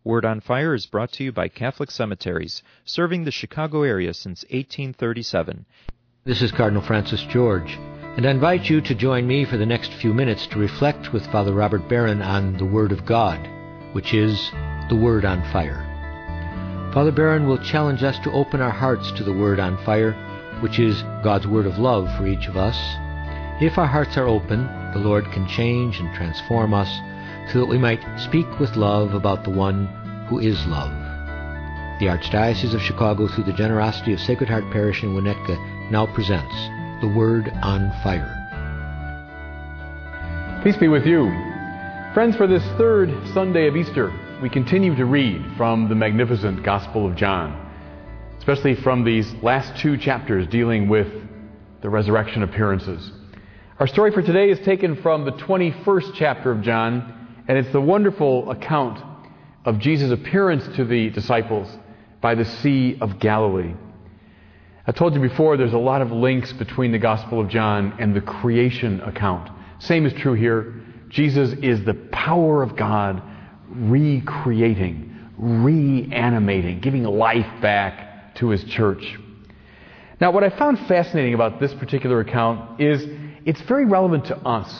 Word on Fire is brought to you by Catholic Cemeteries, serving the Chicago area since 1837. This is Cardinal Francis George, and I invite you to join me for the next few minutes to reflect with Father Robert Barron on the Word of God, which is the Word on Fire. Father Barron will challenge us to open our hearts to the Word on Fire, which is God's word of love for each of us. If our hearts are open, the Lord can change and transform us so that we might speak with love about the one who is love. The Archdiocese of Chicago, through the generosity of Sacred Heart Parish in Winnetka, now presents the Word on Fire. Peace be with you. Friends, for this third Sunday of Easter, we continue to read from the magnificent Gospel of John, especially from these last two chapters dealing with the resurrection appearances. Our story for today is taken from the 21st chapter of John, and it's the wonderful account of Jesus' appearance to the disciples by the Sea of Galilee. I told you before, there's a lot of links between the Gospel of John and the creation account. Same is true here. Jesus is the power of God recreating, reanimating, giving life back to His church. Now, what I found fascinating about this particular account is it's very relevant to us.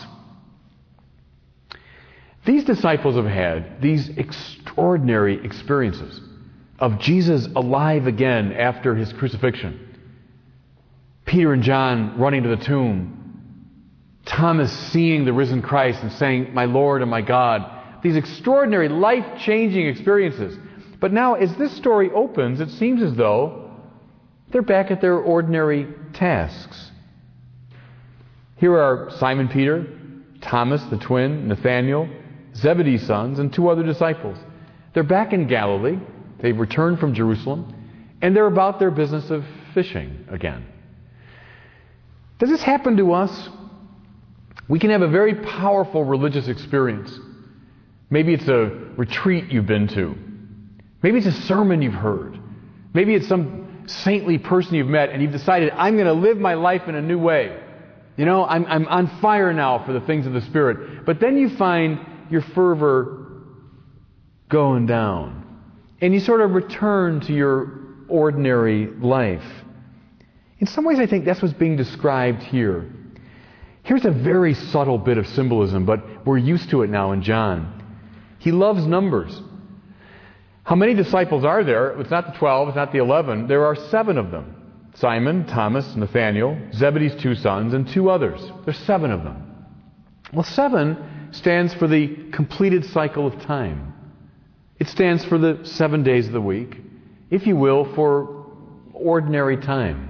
These disciples have had these extraordinary experiences of Jesus alive again after His crucifixion. Peter and John running to the tomb. Thomas seeing the risen Christ and saying, "My Lord and my God." These extraordinary, life-changing experiences. But now, as this story opens, it seems as though they're back at their ordinary tasks. Here are Simon Peter, Thomas the twin, Nathanael, Zebedee's sons, and two other disciples. They're back in Galilee. They've returned from Jerusalem, and they're about their business of fishing again. Does this happen to us? We can have a very powerful religious experience. Maybe it's a retreat you've been to. Maybe it's a sermon you've heard. Maybe it's some saintly person you've met, and you've decided, I'm going to live my life in a new way. You know, I'm on fire now for the things of the Spirit. But then you find your fervor going down. And you sort of return to your ordinary life. In some ways, I think that's what's being described here. Here's a very subtle bit of symbolism, but we're used to it now in John. He loves numbers. How many disciples are there? It's not the 12, it's not the 11. There are 7 of them. Simon, Thomas, Nathanael, Zebedee's 2 sons, and 2 others. There's 7 of them. Well, 7 stands for the completed cycle of time. It stands for the 7 days of the week, if you will, for ordinary time.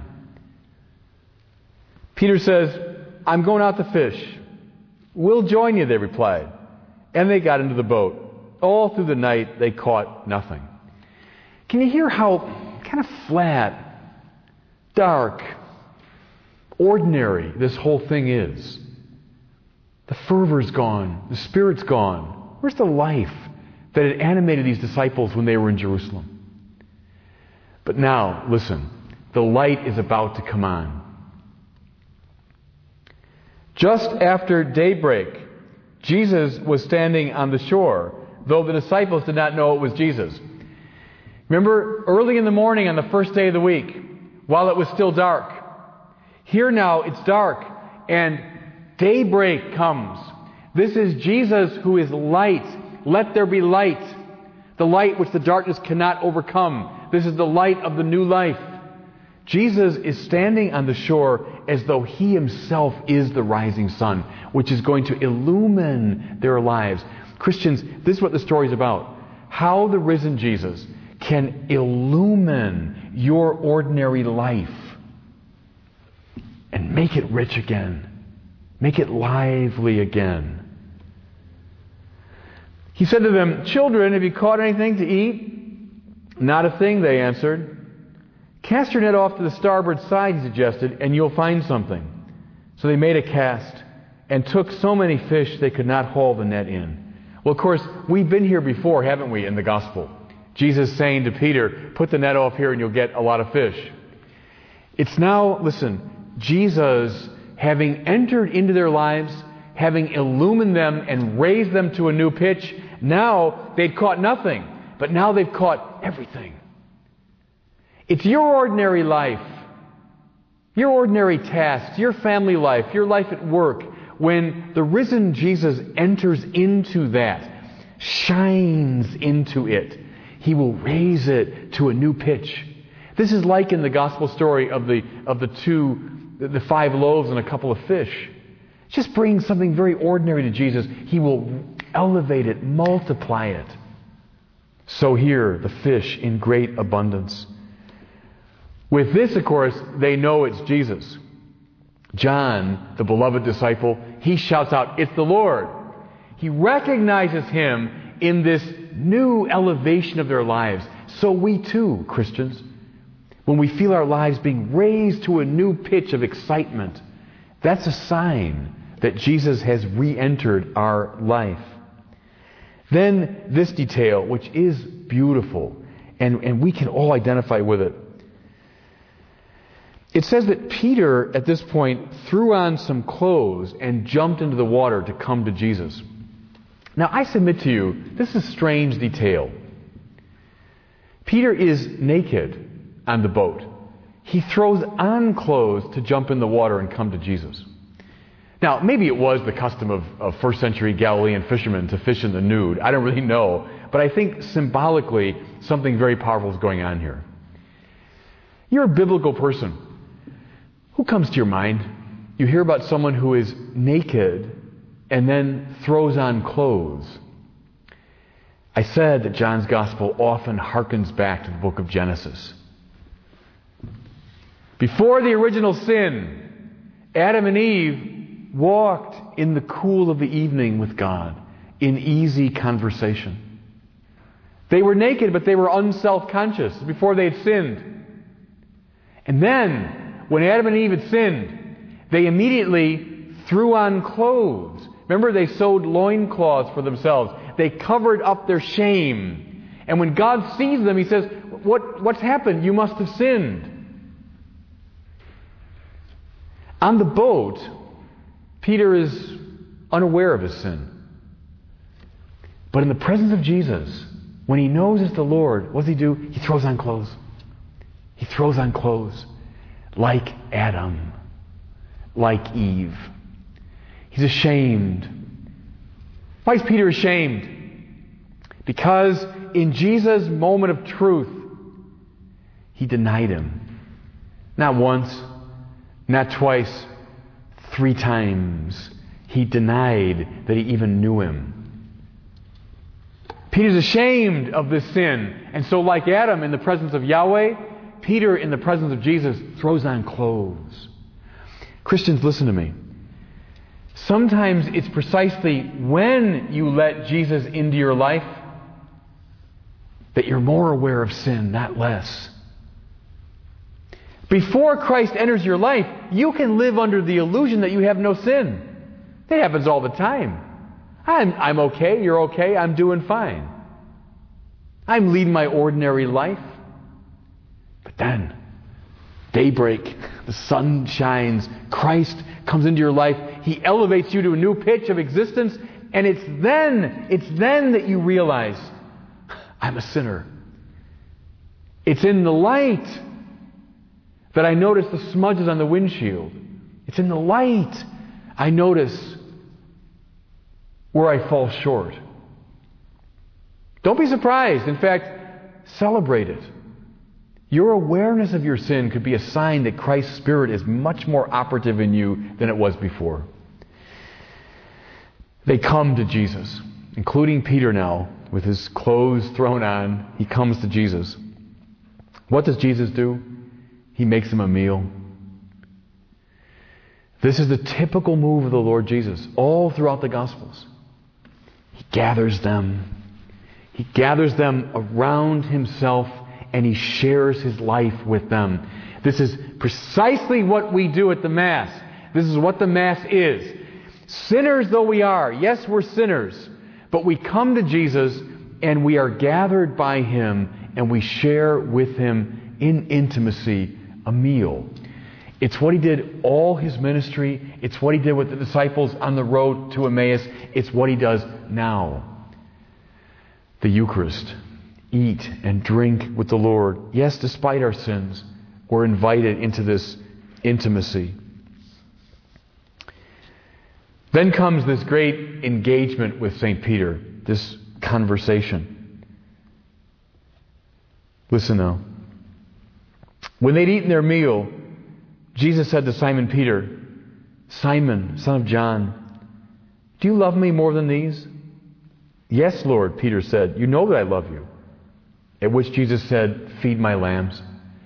Peter says, I'm going out to fish. We'll join you, they replied. And they got into the boat. All through the night, they caught nothing. Can you hear how kind of flat, dark, ordinary this whole thing is? The fervor's gone. The Spirit's gone. Where's the life that had animated these disciples when they were in Jerusalem? But now, listen, the light is about to come on. Just after daybreak, Jesus was standing on the shore, though the disciples did not know it was Jesus. Remember, early in the morning on the first day of the week, while it was still dark. Here now, it's dark, and daybreak comes. This is Jesus who is light. Let there be light. The light which the darkness cannot overcome. This is the light of the new life. Jesus is standing on the shore as though He Himself is the rising sun, which is going to illumine their lives. Christians, this is what the story is about. How the risen Jesus can illumine your ordinary life and make it rich again. Make it lively again. He said to them, "Children, have you caught anything to eat?" "Not a thing," they answered. "Cast your net off to the starboard side," He suggested, "and you'll find something." So they made a cast and took so many fish they could not haul the net in. Well, of course, we've been here before, haven't we, in the Gospel? Jesus saying to Peter, put the net off here and you'll get a lot of fish. It's now, listen, Jesus having entered into their lives, having illumined them and raised them to a new pitch. Now they'd caught nothing. but now they've caught everything. It's your ordinary life, your ordinary tasks, your family life, your life at work. When the risen Jesus enters into that, shines into it, He will raise it to a new pitch. This is like in the gospel story of the 5 loaves and a couple of fish. Just bring something very ordinary to Jesus. He will elevate it, multiply it. So here, the fish in great abundance. With this, of course, they know it's Jesus. John, the beloved disciple, he shouts out, "It's the Lord." He recognizes Him in this new elevation of their lives. So we too, Christians, when we feel our lives being raised to a new pitch of excitement, that's a sign that Jesus has re-entered our life. Then this detail, which is beautiful, and we can all identify with it. It says that Peter, at this point, threw on some clothes and jumped into the water to come to Jesus. Now, I submit to you, this is a strange detail. Peter is naked on the boat. He throws on clothes to jump in the water and come to Jesus. Now, maybe it was the custom of first century Galilean fishermen to fish in the nude. I don't really know. But I think symbolically, something very powerful is going on here. You're a biblical person. Who comes to your mind? You hear about someone who is naked and then throws on clothes. I said that John's Gospel often harkens back to the book of Genesis. Before the original sin, Adam and Eve walked in the cool of the evening with God in easy conversation. They were naked, but they were unself-conscious before they had sinned. And then, when Adam and Eve had sinned, they immediately threw on clothes. Remember, they sewed loincloths for themselves. They covered up their shame. And when God sees them, He says, what's happened? You must have sinned. On the boat, Peter is unaware of his sin. But in the presence of Jesus, when he knows it's the Lord, what does he do? He throws on clothes. He throws on clothes. Like Adam, like Eve. He's ashamed. Why is Peter ashamed? Because in Jesus' moment of truth, he denied Him. Not once, not twice, 3 times. He denied that he even knew Him. Peter's ashamed of this sin. And so like Adam in the presence of Yahweh, Peter, in the presence of Jesus, throws on clothes. Christians, listen to me. Sometimes it's precisely when you let Jesus into your life that you're more aware of sin, not less. Before Christ enters your life, you can live under the illusion that you have no sin. That happens all the time. I'm okay, you're okay, I'm doing fine. I'm leading my ordinary life. But then, daybreak, the sun shines, Christ comes into your life, He elevates you to a new pitch of existence, and it's then that you realize, I'm a sinner. It's in the light that I notice the smudges on the windshield. It's in the light I notice where I fall short. Don't be surprised. In fact, celebrate it. Your awareness of your sin could be a sign that Christ's Spirit is much more operative in you than it was before. They come to Jesus, including Peter now, with his clothes thrown on. He comes to Jesus. What does Jesus do? He makes him a meal. This is the typical move of the Lord Jesus all throughout the Gospels. He gathers them. He gathers them around Himself, and He shares His life with them. This is precisely what we do at the Mass. This is what the Mass is. Sinners though we are, yes, we're sinners, but we come to Jesus and we are gathered by Him and we share with Him in intimacy a meal. It's what He did all His ministry. It's what He did with the disciples on the road to Emmaus. It's what He does now. The Eucharist eat and drink with the Lord. Yes, despite our sins, we're invited into this intimacy. Then comes this great engagement with St. Peter, this conversation. Listen now. When they'd eaten their meal, Jesus said to Simon Peter, "Simon, son of John, do you love me more than these?" "Yes, Lord," Peter said. "You know that I love you." At which Jesus said, "Feed my lambs."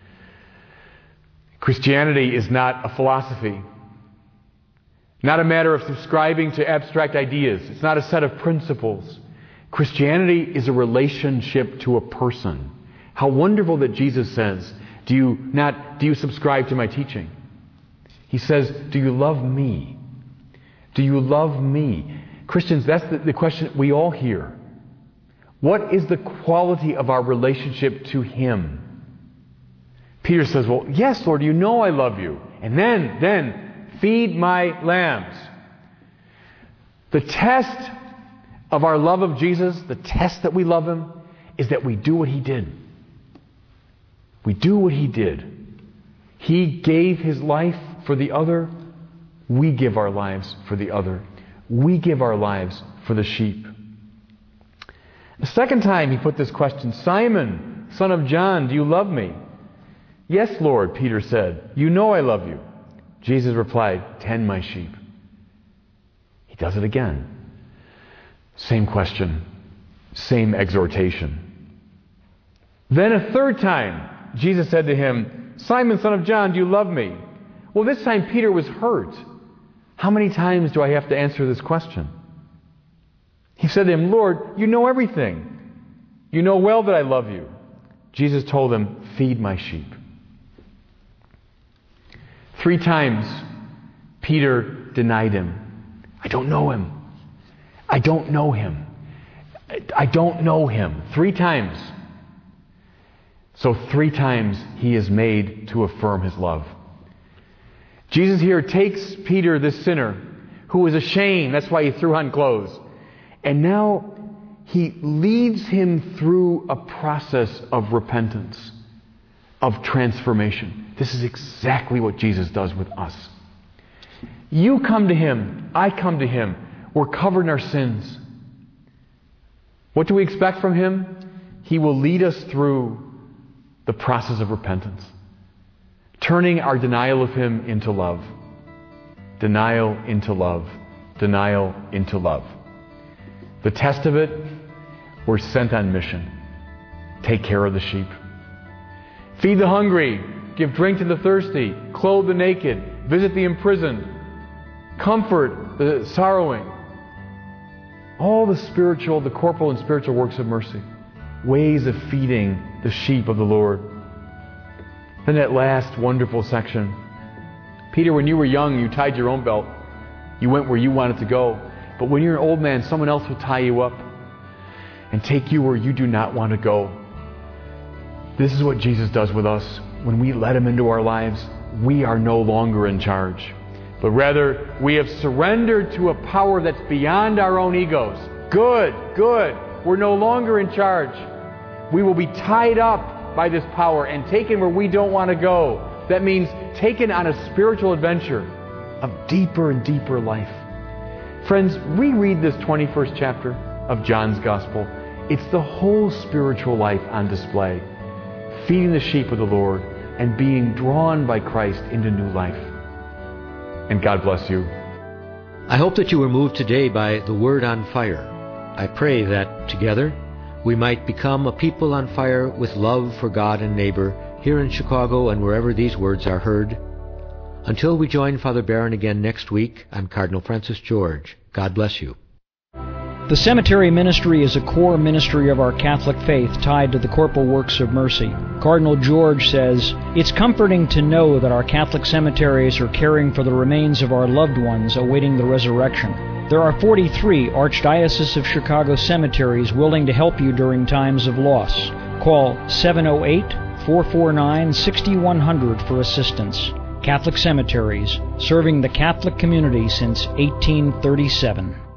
Christianity is not a philosophy, not a matter of subscribing to abstract ideas. It's not a set of principles. Christianity is a relationship to a person. How wonderful that Jesus says, do you subscribe to my teaching? He says, do you love me? Do you love me? Christians, that's the question we all hear. What is the quality of our relationship to Him? Peter says, well, yes, Lord, you know I love you. And then, feed my lambs. The test of our love of Jesus, the test that we love Him, is that we do what He did. We do what He did. He gave His life for the other. We give our lives for the other. We give our lives for the sheep. The second time He put this question, "Simon, son of John, do you love me?" "Yes, Lord," Peter said. "You know I love you." Jesus replied, "Tend my sheep." He does it again. Same question, same exhortation. Then a third time, Jesus said to him, "Simon, son of John, do you love me?" Well, this time Peter was hurt. How many times do I have to answer this question? He said to him, "Lord, you know everything. You know well that I love you." Jesus told him, "Feed my sheep." 3 times Peter denied Him. "I don't know Him. I don't know Him. I don't know Him." 3 times. So 3 times He is made to affirm His love. Jesus here takes Peter, this sinner, who was ashamed. That's why he threw on clothes. And now He leads him through a process of repentance, of transformation. This is exactly what Jesus does with us. You come to Him. I come to Him. We're covered in our sins. What do we expect from Him? He will lead us through the process of repentance, turning our denial of Him into love. Denial into love. Denial into love. The test of it, we're sent on mission. Take care of the sheep. Feed the hungry. Give drink to the thirsty. Clothe the naked. Visit the imprisoned. Comfort the sorrowing. All the corporal and spiritual works of mercy. Ways of feeding the sheep of the Lord. Then that last wonderful section. Peter, when you were young, you tied your own belt. You went where you wanted to go. But when you're an old man, someone else will tie you up and take you where you do not want to go. This is what Jesus does with us. When we let Him into our lives, we are no longer in charge. But rather, we have surrendered to a power that's beyond our own egos. Good. We're no longer in charge. We will be tied up by this power and taken where we don't want to go. That means taken on a spiritual adventure of deeper and deeper life. Friends, reread this 21st chapter of John's Gospel. It's the whole spiritual life on display. Feeding the sheep of the Lord and being drawn by Christ into new life. And God bless you. I hope that you were moved today by the Word on Fire. I pray that together we might become a people on fire with love for God and neighbor here in Chicago and wherever these words are heard. Until we join Father Barron again next week, I'm Cardinal Francis George. God bless you. The cemetery ministry is a core ministry of our Catholic faith tied to the corporal works of mercy. Cardinal George says, "It's comforting to know that our Catholic cemeteries are caring for the remains of our loved ones awaiting the resurrection. There are 43 Archdiocese of Chicago cemeteries willing to help you during times of loss. Call 708-449-6100 for assistance. Catholic Cemeteries, serving the Catholic community since 1837.